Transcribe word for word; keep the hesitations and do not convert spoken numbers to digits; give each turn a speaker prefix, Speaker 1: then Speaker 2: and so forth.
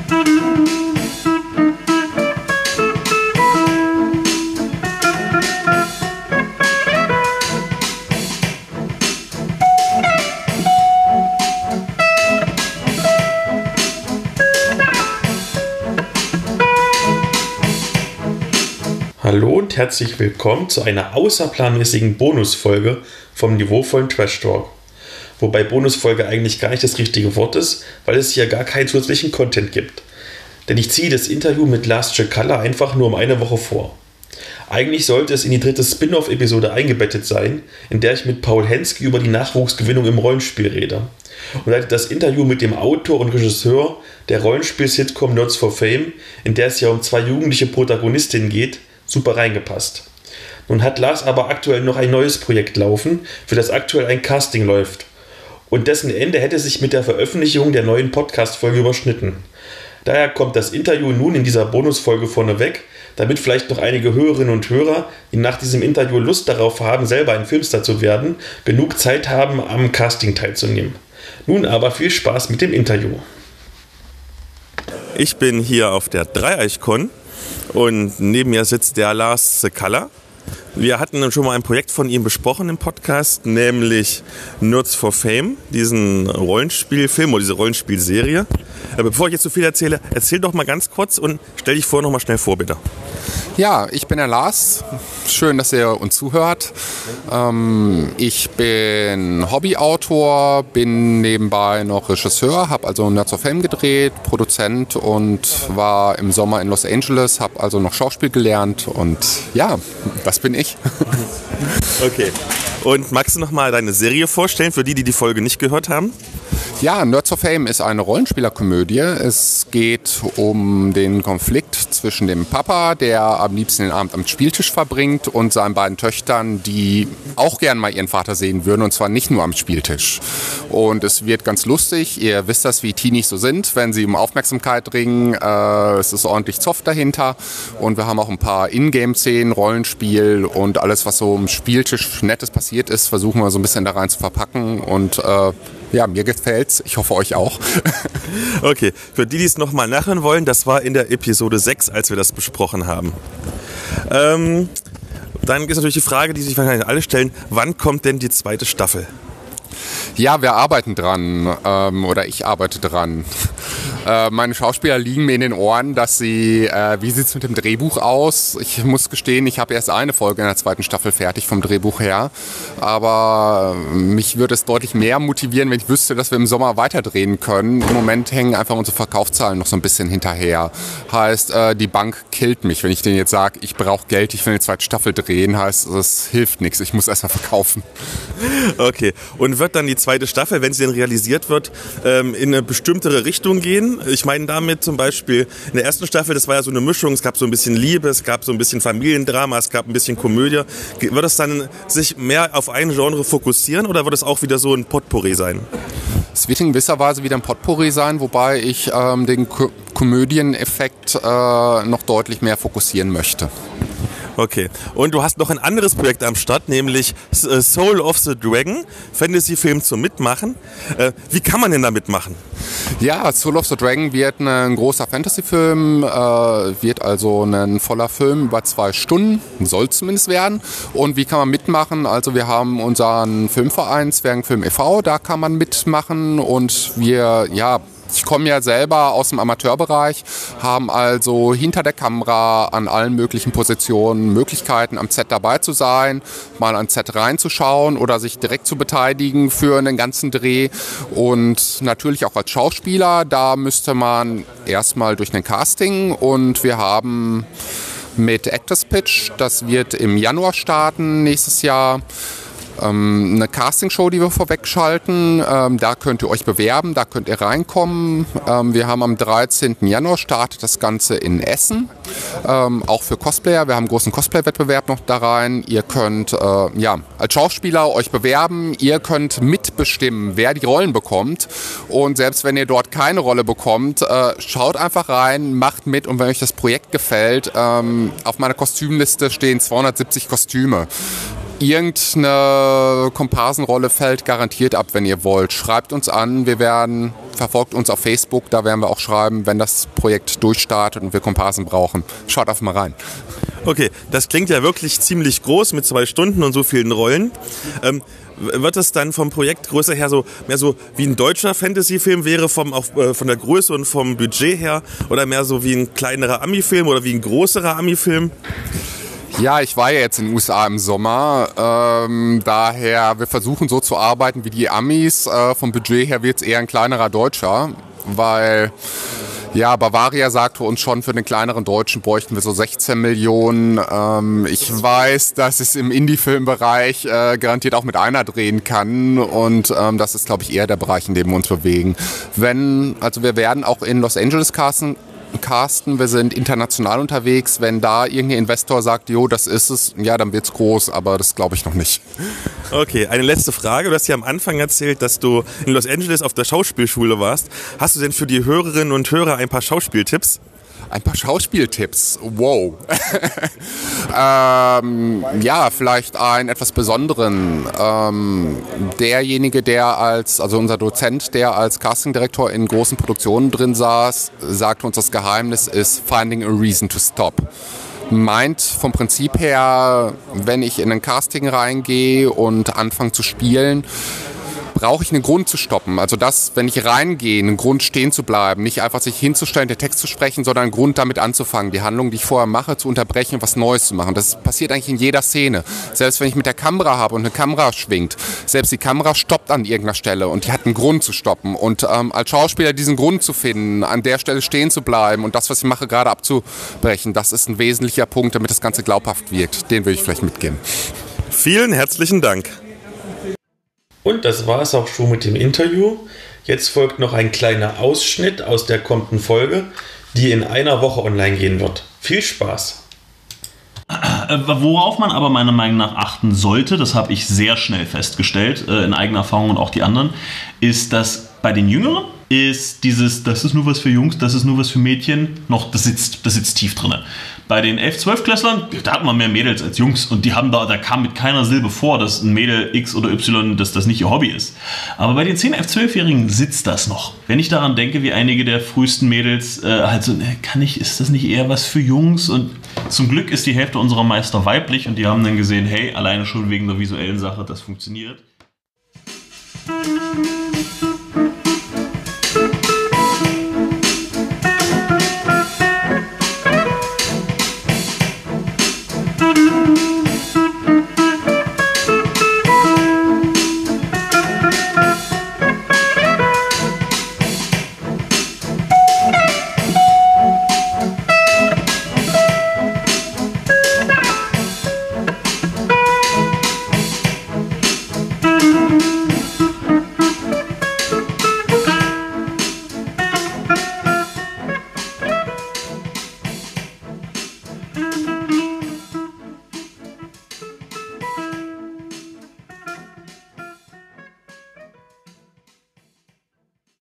Speaker 1: Hallo und herzlich willkommen zu einer außerplanmäßigen Bonusfolge vom niveauvollen Trash Talk. Wobei Bonusfolge eigentlich gar nicht das richtige Wort ist, weil es hier gar keinen zusätzlichen Content gibt. Denn ich ziehe das Interview mit Lars Cekala einfach nur um eine Woche vor. Eigentlich sollte es in die dritte Spin-off-Episode eingebettet sein, in der ich mit Paul Henske über die Nachwuchsgewinnung im Rollenspiel rede. Und da hat das Interview mit dem Autor und Regisseur der Rollenspiel-Sitcom Nerds for Fame, in der es ja um zwei jugendliche Protagonistinnen geht, super reingepasst. Nun hat Lars aber aktuell noch ein neues Projekt laufen, für das aktuell ein Casting läuft. Und dessen Ende hätte sich mit der Veröffentlichung der neuen Podcast-Folge überschnitten. Daher kommt das Interview nun in dieser Bonusfolge vorneweg, damit vielleicht noch einige Hörerinnen und Hörer, die nach diesem Interview Lust darauf haben, selber ein Filmstar zu werden, genug Zeit haben, am Casting teilzunehmen. Nun aber viel Spaß mit dem Interview.
Speaker 2: Ich bin hier auf der Dreieichkon. Und neben mir sitzt der Lars Cekala. Wir hatten schon mal ein Projekt von ihm besprochen im Podcast, nämlich Nerds for Fame, diesen Rollenspielfilm oder diese Rollenspielserie. Aber bevor ich jetzt zu viel erzähle, erzähl doch mal ganz kurz und stell dich vorher noch mal schnell vor, bitte.
Speaker 3: Ja, ich bin der Lars. Schön, dass ihr uns zuhört. Ähm, ich bin Hobbyautor, bin nebenbei noch Regisseur, habe also Nerds for Fame gedreht, Produzent und war im Sommer in Los Angeles, habe also noch Schauspiel gelernt und ja, das bin ich.
Speaker 2: Okay. Und magst du noch mal deine Serie vorstellen, für die, die die Folge nicht gehört haben?
Speaker 3: Ja, Nerds for Fame ist eine Rollenspielerkomödie. Es geht um den Konflikt zwischen dem Papa, der am liebsten den Abend am Spieltisch verbringt, und seinen beiden Töchtern, die auch gern mal ihren Vater sehen würden, und zwar nicht nur am Spieltisch. Und es wird ganz lustig. Ihr wisst das, wie Teenies so sind, wenn sie um Aufmerksamkeit ringen. Äh, es ist ordentlich Zoff dahinter. Und wir haben auch ein paar Ingame-Szenen, Rollenspiel und alles, was so am Spieltisch Nettes passiert ist, versuchen wir so ein bisschen da rein zu verpacken. Und äh, ja, mir gefällt's. Ich hoffe, euch auch.
Speaker 2: Okay, für die, die es nochmal nachhören wollen, das war in der Episode sechs, als wir das besprochen haben. Ähm, dann ist natürlich die Frage, die sich wahrscheinlich alle stellen, wann kommt denn die zweite Staffel?
Speaker 3: Ja, wir arbeiten dran, ähm, oder ich arbeite dran. Äh, meine Schauspieler liegen mir in den Ohren, dass sie, äh, wie sieht es mit dem Drehbuch aus? Ich muss gestehen, ich habe erst eine Folge in der zweiten Staffel fertig vom Drehbuch her. Aber mich würde es deutlich mehr motivieren, wenn ich wüsste, dass wir im Sommer weiterdrehen können. Im Moment hängen einfach unsere Verkaufszahlen noch so ein bisschen hinterher. Heißt, äh, die Bank killt mich, wenn ich denen jetzt sage, ich brauche Geld, ich will eine zweite Staffel drehen. Heißt, es hilft nichts, ich muss erstmal verkaufen.
Speaker 2: Okay, und wird dann die zweite Staffel, wenn sie denn realisiert wird, in eine bestimmtere Richtung gehen? Ich meine damit zum Beispiel, in der ersten Staffel, das war ja so eine Mischung, es gab so ein bisschen Liebe, es gab so ein bisschen Familiendrama, es gab ein bisschen Komödie. Wird es dann sich mehr auf ein Genre fokussieren oder wird es auch wieder so ein Potpourri sein?
Speaker 3: Es wird in gewisser Weise wieder ein Potpourri sein, wobei ich ähm, den Ko- Komödieneffekt äh, noch deutlich mehr fokussieren möchte.
Speaker 2: Okay. Und du hast noch ein anderes Projekt am Start, nämlich Soul of the Dragon, Fantasy-Film zum Mitmachen. Äh, wie kann man denn da mitmachen?
Speaker 3: Ja, Soul of the Dragon wird ein großer Fantasy-Film, äh, wird also ein voller Film über zwei Stunden, soll zumindest werden. Und wie kann man mitmachen? Also wir haben unseren Filmverein Zwergenfilm e V, da kann man mitmachen und wir, ja, ich komme ja selber aus dem Amateurbereich, haben also hinter der Kamera an allen möglichen Positionen Möglichkeiten, am Set dabei zu sein, mal ans Set reinzuschauen oder sich direkt zu beteiligen für einen ganzen Dreh. Und natürlich auch als Schauspieler, da müsste man erstmal durch ein Casting, und wir haben mit Actors Pitch, das wird im Januar starten nächstes Jahr, Ähm, eine Castingshow, die wir vorwegschalten. Ähm, da könnt ihr euch bewerben, da könnt ihr reinkommen. Ähm, wir haben am dreizehnten Januar startet das Ganze in Essen. Ähm, auch für Cosplayer. Wir haben einen großen Cosplay-Wettbewerb noch da rein. Ihr könnt äh, ja, als Schauspieler euch bewerben. Ihr könnt mitbestimmen, wer die Rollen bekommt. Und selbst wenn ihr dort keine Rolle bekommt, äh, schaut einfach rein, macht mit. Und wenn euch das Projekt gefällt, ähm, auf meiner Kostümliste stehen zweihundertsiebzig Kostüme. Irgendeine Komparsenrolle fällt garantiert ab, wenn ihr wollt. Schreibt uns an, wir werden, verfolgt uns auf Facebook, da werden wir auch schreiben, wenn das Projekt durchstartet und wir Komparsen brauchen. Schaut einfach mal rein.
Speaker 2: Okay, das klingt ja wirklich ziemlich groß mit zwei Stunden und so vielen Rollen. Ähm, wird es dann vom Projektgröße her so mehr so wie ein deutscher Fantasy-Film wäre, vom, auch, äh, von der Größe und vom Budget her, oder mehr so wie ein kleinerer Ami-Film oder wie ein größerer Ami-Film?
Speaker 3: Ja, ich war ja jetzt in den U S A im Sommer, ähm, daher, wir versuchen so zu arbeiten wie die Amis. Äh, vom Budget her wird es eher ein kleinerer Deutscher, weil ja, Bavaria sagte uns schon, für den kleineren Deutschen bräuchten wir so sechzehn Millionen. Ähm, ich weiß, dass es im Indie-Filmbereich äh, garantiert auch mit einer drehen kann und ähm, das ist, glaube ich, eher der Bereich, in dem wir uns bewegen. Wenn, also wir werden auch in Los Angeles casten. Casten, wir sind international unterwegs. Wenn da irgendein Investor sagt, jo, das ist es, ja, dann wird's groß, aber das glaube ich noch nicht.
Speaker 2: Okay, eine letzte Frage. Du hast ja am Anfang erzählt, dass du in Los Angeles auf der Schauspielschule warst. Hast du denn für die Hörerinnen und Hörer ein paar Schauspieltipps?
Speaker 3: Ein paar Schauspieltipps. Wow. ähm, ja, vielleicht einen etwas besonderen. Ähm, derjenige, der als, also unser Dozent, der als Castingdirektor in großen Produktionen drin saß, sagte uns, das Geheimnis ist Finding a Reason to Stop. Meint vom Prinzip her, wenn ich in ein Casting reingehe und anfange zu spielen, brauche ich einen Grund zu stoppen. Also das, wenn ich reingehe, einen Grund stehen zu bleiben, nicht einfach sich hinzustellen, den Text zu sprechen, sondern einen Grund damit anzufangen, die Handlung, die ich vorher mache, zu unterbrechen und was Neues zu machen. Das passiert eigentlich in jeder Szene. Selbst wenn ich mit der Kamera habe und eine Kamera schwingt, selbst die Kamera stoppt an irgendeiner Stelle und die hat einen Grund zu stoppen. Und ähm, als Schauspieler diesen Grund zu finden, an der Stelle stehen zu bleiben und das, was ich mache, gerade abzubrechen, das ist ein wesentlicher Punkt, damit das Ganze glaubhaft wirkt. Den würde ich vielleicht mitgeben.
Speaker 2: Vielen herzlichen Dank.
Speaker 1: Und das war es auch schon mit dem Interview. Jetzt folgt noch ein kleiner Ausschnitt aus der kommenden Folge, die in einer Woche online gehen wird. Viel Spaß!
Speaker 4: Worauf man aber meiner Meinung nach achten sollte, das habe ich sehr schnell festgestellt, in eigener Erfahrung und auch die anderen, ist, dass bei den Jüngeren ist dieses, das ist nur was für Jungs, das ist nur was für Mädchen, noch, das sitzt, das sitzt tief drin. Bei den elf-, zwölf-Klässlern, da hat man mehr Mädels als Jungs und die haben da, da kam mit keiner Silbe vor, dass ein Mädel X oder Y, dass das nicht ihr Hobby ist. Aber bei den zehn-, elf-, zwölf-Jährigen sitzt das noch. Wenn ich daran denke, wie einige der frühesten Mädels äh, halt so, kann ich, ist das nicht eher was für Jungs? Und zum Glück ist die Hälfte unserer Meister weiblich und die haben dann gesehen, hey, alleine schon wegen der visuellen Sache, das funktioniert.